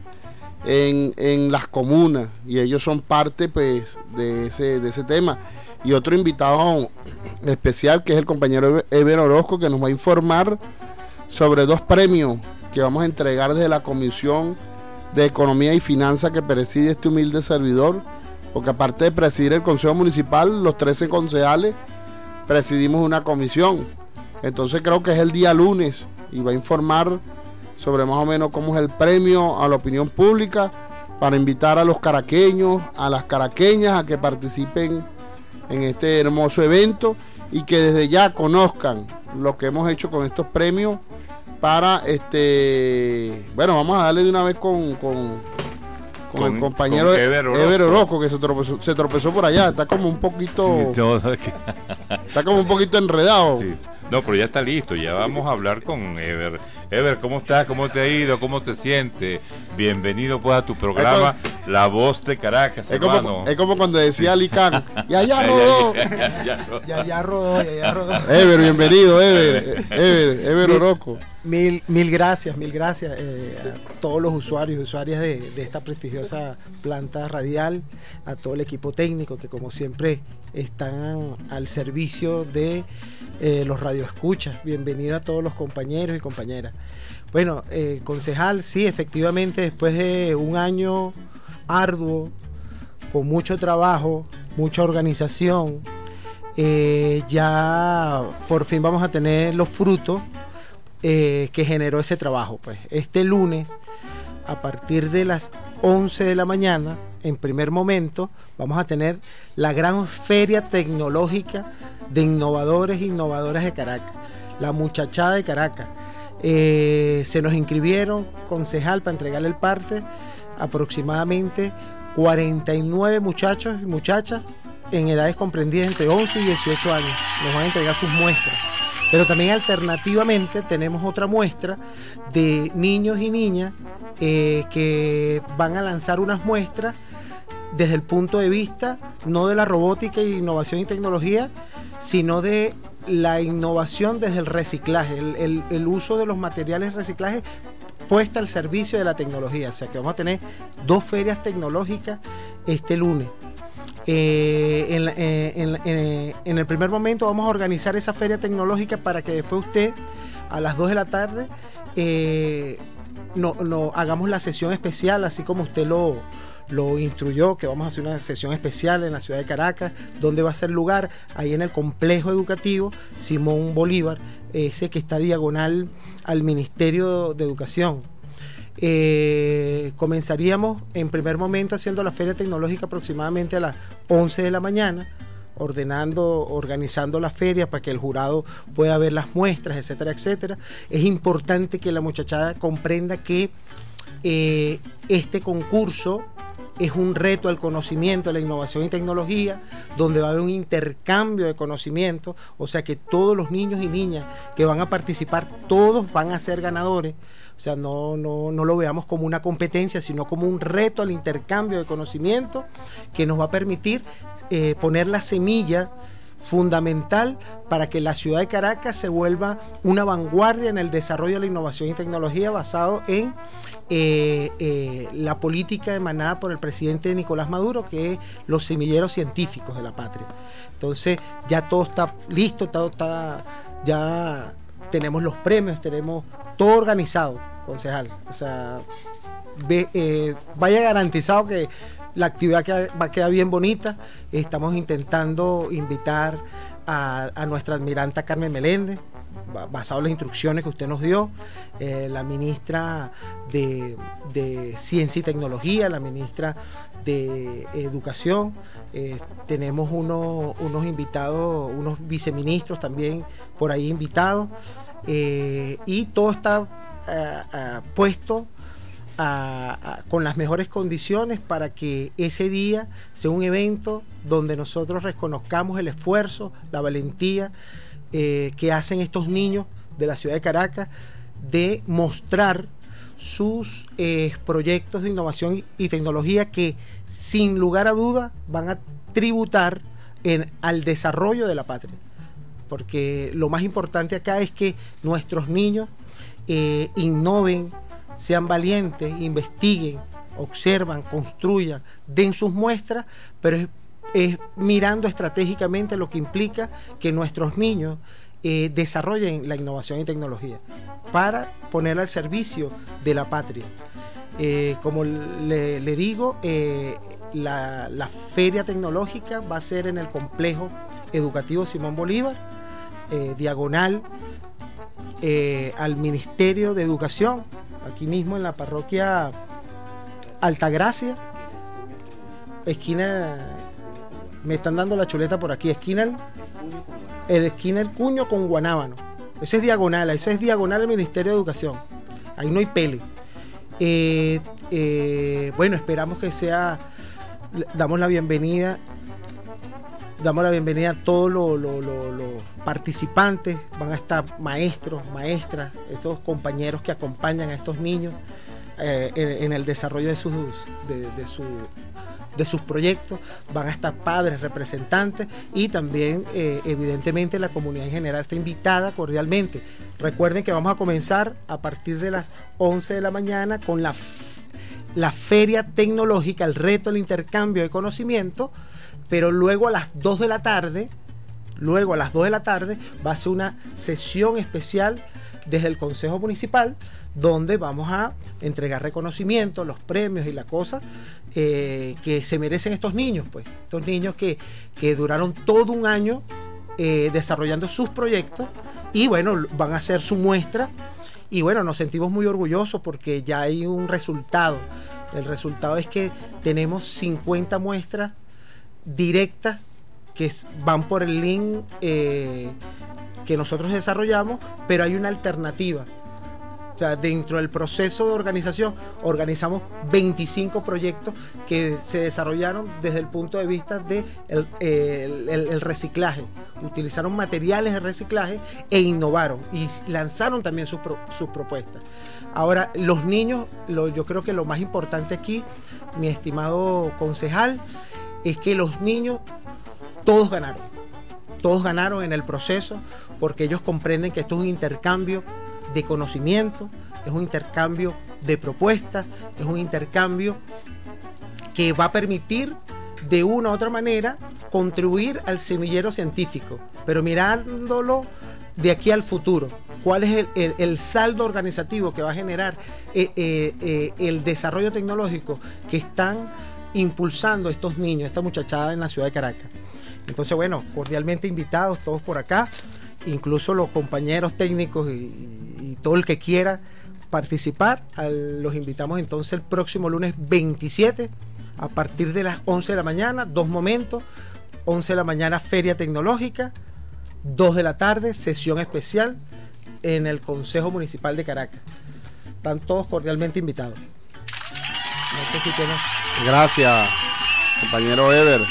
en las comunas, y ellos son parte pues de ese tema. Y otro invitado especial, que es el compañero Ever Orozco, que nos va a informar sobre 2 premios que vamos a entregar desde la Comisión de Economía y Finanzas que preside este humilde servidor, porque aparte de presidir el Consejo Municipal, los 13 concejales presidimos una comisión. Entonces creo que es el día lunes y va a informar sobre más o menos cómo es el premio a la opinión pública, para invitar a los caraqueños, a las caraqueñas a que participen en este hermoso evento y que desde ya conozcan lo que hemos hecho con estos premios para bueno, vamos a darle de una vez con el compañero Ever Orozco, que se tropezó por allá, está como un poquito está como un poquito enredado. Sí. No, pero ya está listo, ya vamos a hablar con Ever. Ever, ¿cómo estás? ¿Cómo te ha ido? ¿Cómo te sientes? Bienvenido pues a tu programa La Voz de Caracas, hermano. Es como cuando decía Alicán, y allá rodó. Ya rodó. Ever, bienvenido, Ever Orozco. Mil gracias a todos los usuarios y usuarias de esta prestigiosa planta radial, a todo el equipo técnico que como siempre están al servicio de los radioescuchas. Bienvenido a todos los compañeros y compañeras. Bueno, concejal, sí, efectivamente, después de un año arduo, con mucho trabajo, mucha organización, ya por fin vamos a tener los frutos que generó ese trabajo. Pues este lunes, a partir de las 11 de la mañana, en primer momento, vamos a tener la gran feria tecnológica de innovadores e innovadoras de Caracas. la muchachada de Caracas. Se nos inscribieron, concejal, para entregarle el parte, aproximadamente 49 muchachos y muchachas en edades comprendidas entre 11 y 18 años. Nos van a entregar sus muestras. Pero también alternativamente tenemos otra muestra de niños y niñas que van a lanzar unas muestras desde el punto de vista no de la robótica, innovación y tecnología, sino de la innovación desde el reciclaje, el uso de los materiales reciclaje puesta al servicio de la tecnología. O sea que vamos a tener 2 ferias tecnológicas este lunes. En el primer momento vamos a organizar esa feria tecnológica para que después usted a las 2 de la tarde hagamos la sesión especial, así como usted lo instruyó, que vamos a hacer una sesión especial en la ciudad de Caracas, donde va a ser lugar ahí en el complejo educativo Simón Bolívar, ese que está diagonal al Ministerio de Educación. Comenzaríamos en primer momento haciendo la feria tecnológica aproximadamente a las 11 de la mañana, organizando la feria para que el jurado pueda ver las muestras, etcétera, etcétera. Es importante que la muchachada comprenda que este concurso es un reto al conocimiento, a la innovación y tecnología, donde va a haber un intercambio de conocimiento, o sea que todos los niños y niñas que van a participar, todos van a ser ganadores. O sea, no lo veamos como una competencia, sino como un reto al intercambio de conocimiento que nos va a permitir poner la semilla fundamental para que la ciudad de Caracas se vuelva una vanguardia en el desarrollo de la innovación y tecnología basado en la política emanada por el presidente Nicolás Maduro, que es los semilleros científicos de la patria. Entonces ya todo está listo, ya tenemos los premios, tenemos todo organizado, concejal. O sea, vaya garantizado que la actividad va a quedar bien bonita. Estamos intentando invitar a nuestra admiranta Carmen Meléndez, basado en las instrucciones que usted nos dio, la ministra de Ciencia y Tecnología, la ministra de Educación. Tenemos unos invitados, unos viceministros también por ahí invitados, y todo está puesto con las mejores condiciones para que ese día sea un evento donde nosotros reconozcamos el esfuerzo, la valentía que hacen estos niños de la ciudad de Caracas de mostrar sus proyectos de innovación y tecnología que sin lugar a duda van a tributar al desarrollo de la patria, porque lo más importante acá es que nuestros niños innoven, sean valientes, investiguen, observan, construyan, den sus muestras, pero es mirando estratégicamente lo que implica que nuestros niños desarrollen la innovación y tecnología para ponerla al servicio de la patria. Como le digo, la feria tecnológica va a ser en el complejo educativo Simón Bolívar, diagonal al Ministerio de Educación, aquí mismo en la parroquia Altagracia, esquina, me están dando la chuleta por aquí, esquina El Cuño con Guanábano. Ese es diagonal al Ministerio de Educación. Ahí no hay pele. Bueno, esperamos que sea, damos la bienvenida a todos los participantes. Van a estar maestros, maestras, estos compañeros que acompañan a estos niños en el desarrollo de sus proyectos. Van a estar padres, representantes, y también evidentemente la comunidad en general está invitada cordialmente. Recuerden que vamos a comenzar a partir de las 11 de la mañana con la feria tecnológica, el reto, el intercambio de conocimiento, pero luego a las 2 de la tarde va a ser una sesión especial desde el Consejo Municipal, donde vamos a entregar reconocimientos, los premios y la cosa que se merecen estos niños, pues. Estos niños que duraron todo un año desarrollando sus proyectos y bueno, van a hacer su muestra, y bueno, nos sentimos muy orgullosos porque ya hay un resultado. El resultado es que tenemos 50 muestras directas que van por el link que nosotros desarrollamos, pero hay una alternativa. O sea, dentro del proceso de organización organizamos 25 proyectos que se desarrollaron desde el punto de vista de el reciclaje. Utilizaron materiales de reciclaje e innovaron y lanzaron también sus propuestas. Ahora, los niños, yo creo que lo más importante aquí, mi estimado concejal, es que los niños todos ganaron en el proceso, porque ellos comprenden que esto es un intercambio de conocimiento, es un intercambio de propuestas, es un intercambio que va a permitir de una u otra manera contribuir al semillero científico, pero mirándolo de aquí al futuro. ¿Cuál es el saldo organizativo que va a generar el desarrollo tecnológico que están impulsando estos niños, esta muchachada en la ciudad de Caracas? Entonces, bueno, cordialmente invitados todos por acá, incluso los compañeros técnicos y todo el que quiera participar. Los invitamos entonces el próximo lunes 27 a partir de las 11 de la mañana, 2 momentos: 11 de la mañana Feria Tecnológica, 2 de la tarde sesión especial en el Consejo Municipal de Caracas. Están todos cordialmente invitados. No sé si tienen... Gracias, compañero Ever.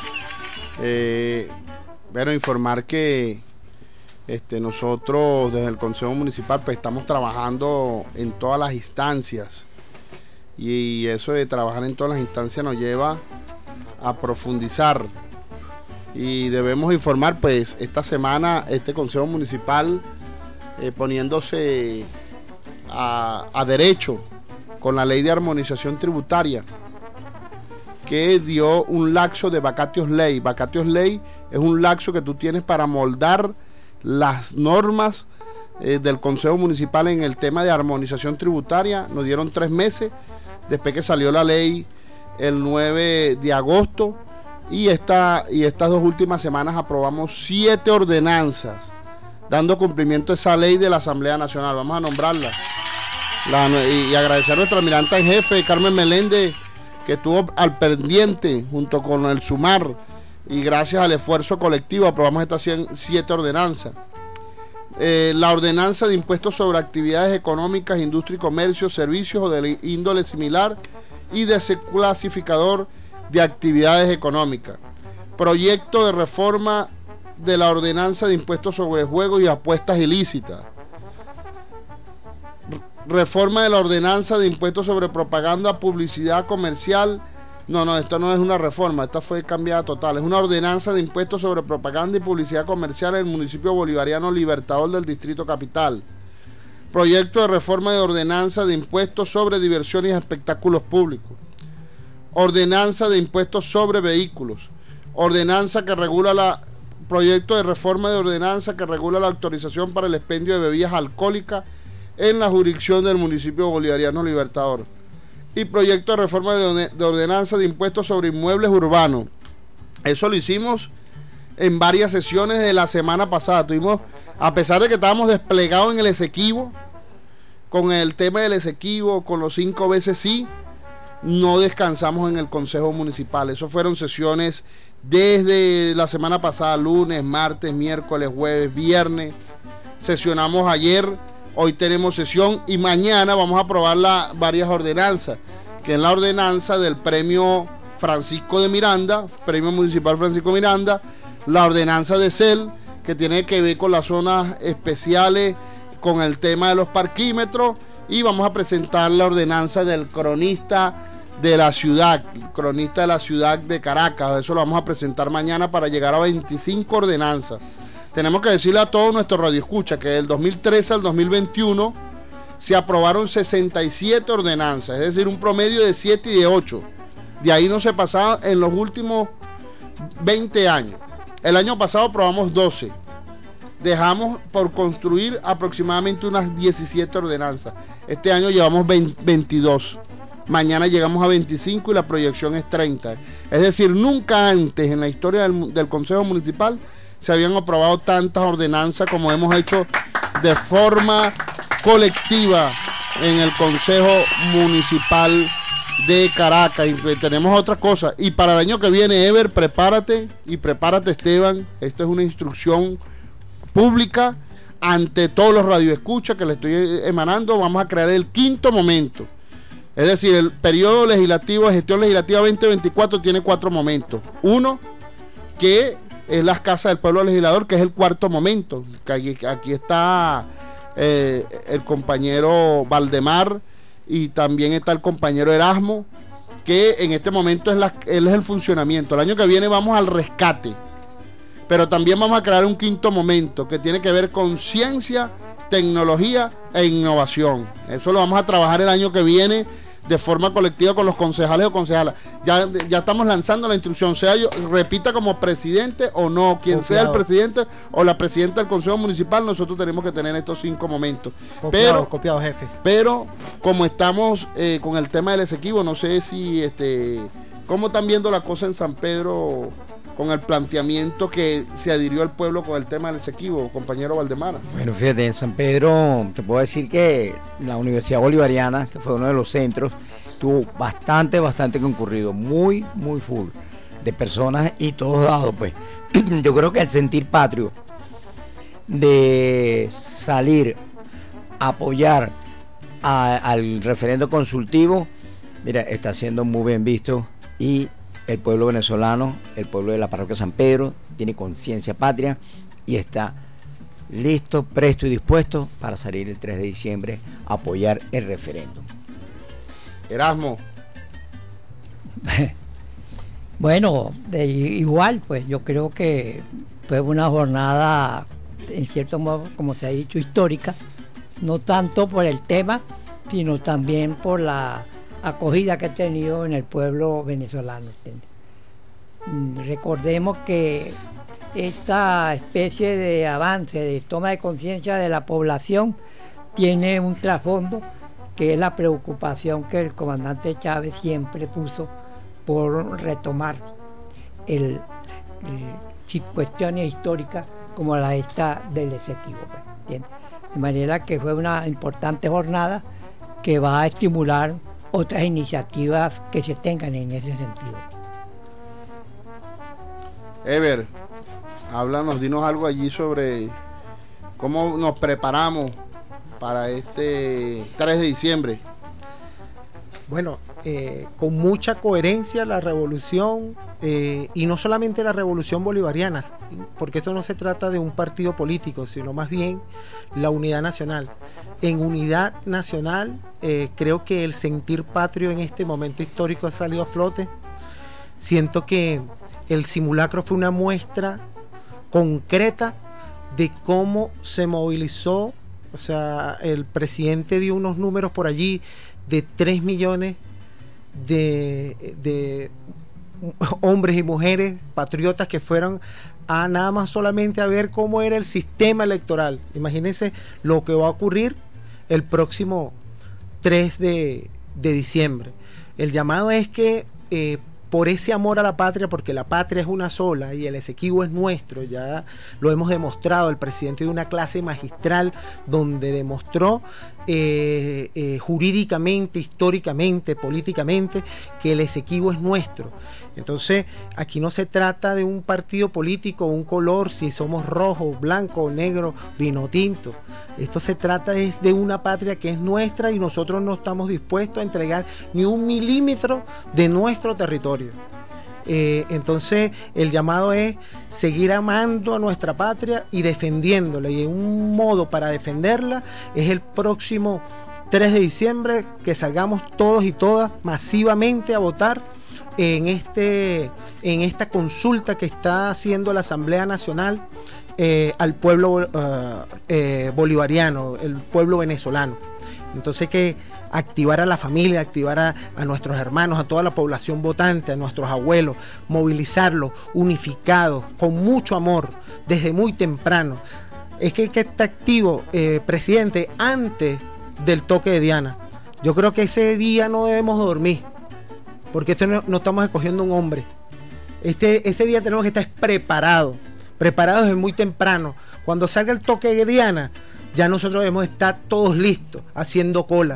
Bueno, informar que nosotros desde el Consejo Municipal pues estamos trabajando en todas las instancias, y eso de trabajar en todas las instancias nos lleva a profundizar, y debemos informar pues esta semana este Consejo Municipal poniéndose a derecho con la ley de armonización tributaria, que dio un lapso de vacatios ley. Vacatios ley es un lapso que tú tienes para moldar las normas del Consejo Municipal en el tema de armonización tributaria. Nos dieron 3 meses después que salió la ley el 9 de agosto, y estas 2 últimas semanas aprobamos 7 ordenanzas dando cumplimiento a esa ley de la Asamblea Nacional. Vamos a nombrarla y agradecer a nuestra almiranta en jefe Carmen Meléndez, que estuvo al pendiente junto con el SUMAR, y gracias al esfuerzo colectivo aprobamos estas 7 ordenanzas. La ordenanza de impuestos sobre actividades económicas, industria y comercio, servicios o de índole similar, y desclasificador de actividades económicas. Proyecto de reforma de la ordenanza de impuestos sobre juegos y apuestas ilícitas. Reforma de la ordenanza de impuestos sobre propaganda, publicidad comercial. No, esto no es una reforma, esta fue cambiada total. Es una ordenanza de impuestos sobre propaganda y publicidad comercial en el municipio bolivariano Libertador del Distrito Capital. Proyecto de reforma de ordenanza de impuestos sobre diversión y espectáculos públicos. Ordenanza de impuestos sobre vehículos. Ordenanza que regula proyecto de reforma de ordenanza que regula la autorización para el expendio de bebidas alcohólicas en la jurisdicción del municipio bolivariano Libertador. Y proyecto de reforma de ordenanza de impuestos sobre inmuebles urbanos. Eso lo hicimos en varias sesiones de la semana pasada. Tuvimos, a pesar de que estábamos desplegados en el Esequibo, con el tema del Esequibo, con los 5 veces sí, no descansamos en el Consejo Municipal. Eso fueron sesiones desde la semana pasada, lunes, martes, miércoles, jueves, viernes. Sesionamos ayer, hoy tenemos sesión y mañana vamos a aprobar varias ordenanzas, que es la ordenanza del premio Francisco de Miranda, premio municipal Francisco Miranda, la ordenanza de CEL, que tiene que ver con las zonas especiales, con el tema de los parquímetros, y vamos a presentar la ordenanza del cronista de la ciudad, el cronista de la ciudad de Caracas. Eso lo vamos a presentar mañana para llegar a 25 ordenanzas. Tenemos que decirle a todos nuestros radioescuchas que del 2013 al 2021 se aprobaron 67 ordenanzas, es decir, un promedio de 7 y de 8. De ahí no se pasaba en los últimos 20 años. El año pasado aprobamos 12. Dejamos por construir aproximadamente unas 17 ordenanzas. Este año llevamos 22. Mañana llegamos a 25 y la proyección es 30. Es decir, nunca antes en la historia del Consejo Municipal se habían aprobado tantas ordenanzas como hemos hecho de forma colectiva en el Consejo Municipal de Caracas. Y tenemos otra cosa. Y para el año que viene, Ever, prepárate, y prepárate, Esteban. Esta es una instrucción pública, ante todos los radioescuchas que le estoy emanando, vamos a crear el quinto momento. Es decir, el periodo legislativo de gestión legislativa 2024 tiene 4 momentos. Uno, que es las casas del pueblo legislador, que es el cuarto momento. Que aquí está el compañero Valdemar y también está el compañero Erasmo, que en este momento él es el funcionamiento. El año que viene vamos al rescate, pero también vamos a crear un quinto momento que tiene que ver con ciencia, tecnología e innovación. Eso lo vamos a trabajar el año que viene de forma colectiva con los concejales o concejalas. Ya estamos lanzando la instrucción, sea yo repita como presidente o no, quien sea el presidente o la presidenta del consejo municipal, nosotros tenemos que tener estos 5 momentos. Copiado, jefe. Pero como estamos con el tema del Esequibo, no sé si cómo están viendo la cosa en San Pedro con el planteamiento que se adhirió al pueblo con el tema del Esequibo, compañero Valdemar. Bueno, fíjate, en San Pedro te puedo decir que la Universidad Bolivariana, que fue uno de los centros, tuvo bastante concurrido, muy full de personas y todos dados, pues. Yo creo que el sentir patrio de salir a apoyar al referendo consultivo, mira, está siendo muy bien visto, y el pueblo venezolano, el pueblo de la parroquia San Pedro, tiene conciencia patria y está listo, presto y dispuesto para salir el 3 de diciembre a apoyar el referéndum. Erasmo. Bueno, igual, pues yo creo que fue una jornada, en cierto modo, como se ha dicho, histórica, no tanto por el tema, sino también por la acogida que ha tenido en el pueblo venezolano. Recordemos que esta especie de avance, de toma de conciencia de la población, tiene un trasfondo que es la preocupación que el comandante Chávez siempre puso por retomar cuestiones históricas como la esta del Esequibo. De manera que fue una importante jornada que va a estimular otras iniciativas que se tengan en ese sentido. Ever, háblanos, dinos algo allí sobre cómo nos preparamos para este 3 de diciembre. Bueno, con mucha coherencia la revolución, y no solamente la revolución bolivariana, porque esto no se trata de un partido político, sino más bien la unidad nacional. En unidad nacional, creo que el sentir patrio en este momento histórico ha salido a flote. Siento que el simulacro fue una muestra concreta de cómo se movilizó. O sea, el presidente dio unos números por allí de 3 millones de hombres y mujeres patriotas que fueron a nada más solamente a ver cómo era el sistema electoral. Imagínense lo que va a ocurrir el próximo 3 de diciembre. El llamado es que por ese amor a la patria, porque la patria es una sola y el Esequibo es nuestro, ya lo hemos demostrado, el presidente de una clase magistral donde demostró jurídicamente, históricamente, políticamente, que el Esequibo es nuestro. Entonces, aquí no se trata de un partido político, un color, si somos rojo, blanco, negro, vino tinto. Esto se trata de una patria que es nuestra y nosotros no estamos dispuestos a entregar ni 1 milímetro de nuestro territorio. Entonces, el llamado es seguir amando a nuestra patria y defendiéndola. Y un modo para defenderla es el próximo 3 de diciembre, que salgamos todos y todas masivamente a votar en esta consulta que está haciendo la Asamblea Nacional al pueblo bolivariano, el pueblo venezolano. Entonces, que activar a la familia, activar a nuestros hermanos, a toda la población votante, a nuestros abuelos, movilizarlos unificados, con mucho amor, desde muy temprano. Es que está activo, presidente, antes del toque de Diana. Yo creo que ese día no debemos dormir, porque esto no estamos escogiendo un hombre. Ese día tenemos que estar preparados desde muy temprano. Cuando salga el toque de Diana, ya nosotros debemos estar todos listos, haciendo cola.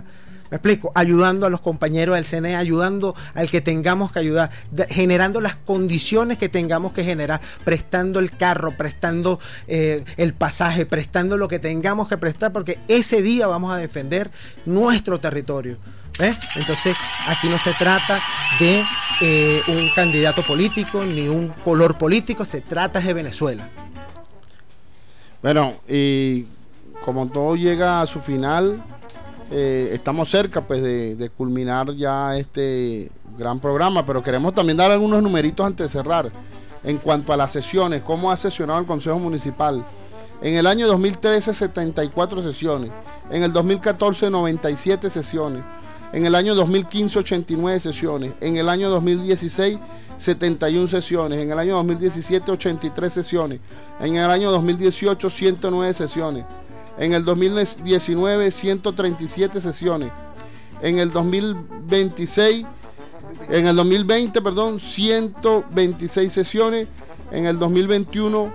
Me explico, ayudando a los compañeros del CNE, ayudando al que tengamos que ayudar, generando las condiciones que tengamos que generar, prestando el carro, prestando el pasaje, prestando lo que tengamos que prestar, porque ese día vamos a defender nuestro territorio. Entonces, aquí no se trata de un candidato político ni un color político, se trata de Venezuela. Bueno, y como todo llega a su final, estamos cerca pues de culminar ya este gran programa, pero queremos también dar algunos numeritos antes de cerrar. En cuanto a las sesiones, cómo ha sesionado el Consejo Municipal. En el año 2013, 74 sesiones. En el 2014, 97 sesiones. En el año 2015, 89 sesiones. En el año 2016, 71 sesiones. En el año 2017, 83 sesiones. En el año 2018, 109 sesiones. En el 2019, 137 sesiones. En el 2020, 126 sesiones. En el 2021,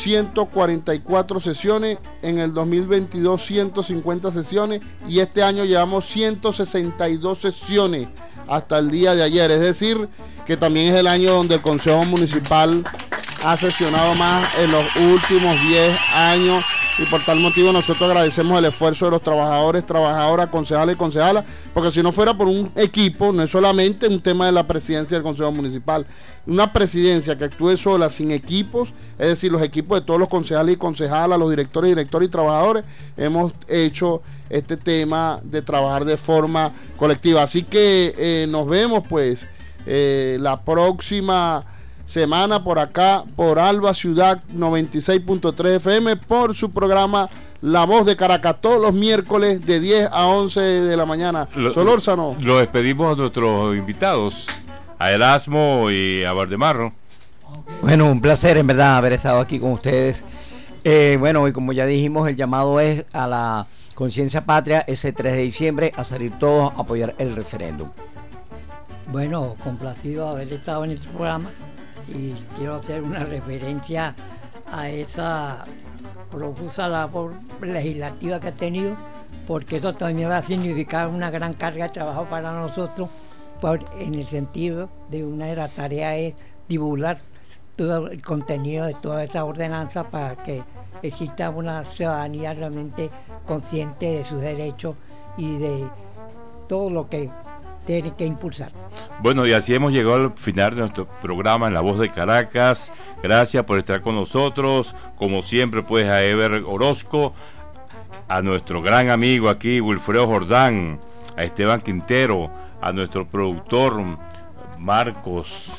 144 sesiones. En el 2022, 150 sesiones. Y este año llevamos 162 sesiones hasta el día de ayer. Es decir, que también es el año donde el Consejo Municipal ha sesionado más en los últimos 10 años. Y por tal motivo nosotros agradecemos el esfuerzo de los trabajadores, trabajadoras, concejales y concejalas, porque si no fuera por un equipo, no es solamente un tema de la presidencia del Consejo Municipal, una presidencia que actúe sola, sin equipos, es decir, los equipos de todos los concejales y concejalas, los directores y trabajadores, hemos hecho este tema de trabajar de forma colectiva. Así que nos vemos pues la próxima semana por acá, por Alba Ciudad 96.3 FM, por su programa La Voz de Caracas, todos los miércoles de 10 a 11 de la mañana. Solórzano. Lo despedimos a nuestros invitados, a Erasmo y a Valdemarro. Bueno, un placer en verdad haber estado aquí con ustedes. Bueno, y como ya dijimos, el llamado es a la conciencia patria ese 3 de diciembre a salir todos a apoyar el referéndum. Bueno, complacido de haber estado en este programa. Y quiero hacer una referencia a esa profusa labor legislativa que ha tenido, porque eso también va a significar una gran carga de trabajo para nosotros, en el sentido de una de las tareas es divulgar todo el contenido de toda esa ordenanza para que exista una ciudadanía realmente consciente de sus derechos y de todo lo que tiene que impulsar. Bueno, y así hemos llegado al final de nuestro programa en La Voz de Caracas. Gracias por estar con nosotros. Como siempre, pues a Ever Orozco, a nuestro gran amigo aquí, Wilfredo Jordán, a Esteban Quintero, a nuestro productor Marcos.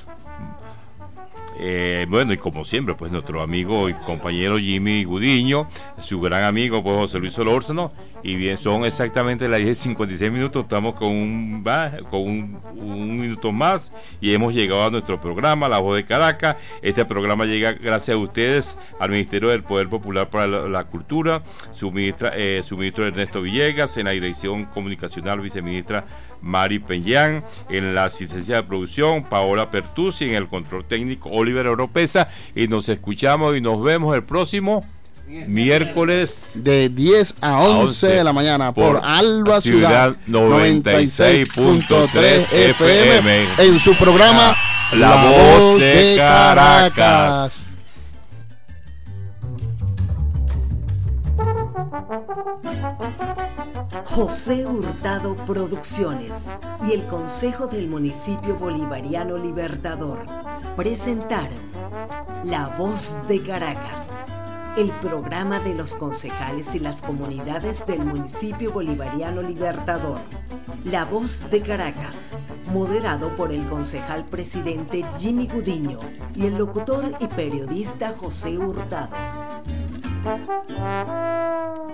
Bueno, y como siempre, pues nuestro amigo y compañero Jimmy Gudiño, su gran amigo, pues José Luis Solórzano. Y bien, son exactamente las 10:56. Estamos con un minuto más y hemos llegado a nuestro programa, La Voz de Caracas. Este programa llega gracias a ustedes, al Ministerio del Poder Popular para la Cultura, su ministro Ernesto Villegas, en la dirección comunicacional, viceministra Mari Peñán, en la asistencia de producción Paola Pertuzzi, en el control técnico Oliver Oropesa, y nos escuchamos y nos vemos el próximo miércoles de 10 a 11 de la mañana por Alba Ciudad 96.3 FM en su programa La Voz de Caracas. José Hurtado Producciones y el Consejo del Municipio Bolivariano Libertador presentaron La Voz de Caracas, el programa de los concejales y las comunidades del Municipio Bolivariano Libertador. La Voz de Caracas, moderado por el concejal presidente Jimmy Gudiño y el locutor y periodista José Hurtado.